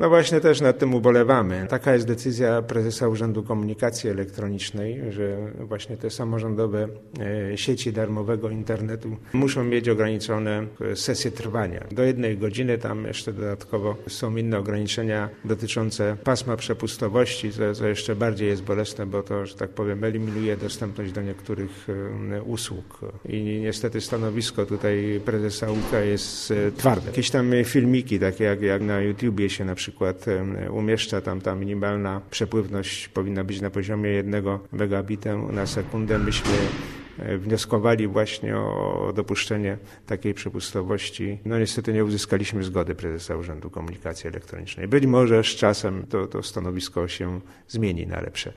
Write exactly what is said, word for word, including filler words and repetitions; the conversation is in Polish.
No właśnie też nad tym ubolewamy. Taka jest decyzja prezesa Urzędu Komunikacji Elektronicznej, że właśnie te samorządowe sieci darmowego internetu muszą mieć ograniczone sesje trwania. Do jednej godziny, tam jeszcze dodatkowo są inne ograniczenia dotyczące pasma przepustowości, co, co jeszcze bardziej jest bolesne, bo to, że tak powiem, eliminuje dostępność do niektórych usług. I niestety stanowisko tutaj prezesa U K jest twarde. Jakieś tam filmiki, takie jak, jak na YouTubie się na przykład umieszcza, tam ta minimalna przepływność powinna być na poziomie jednego megabita na sekundę. Myśmy wnioskowali właśnie o dopuszczenie takiej przepustowości. No niestety nie uzyskaliśmy zgody prezesa Urzędu Komunikacji Elektronicznej. Być może z czasem to, to stanowisko się zmieni na lepsze.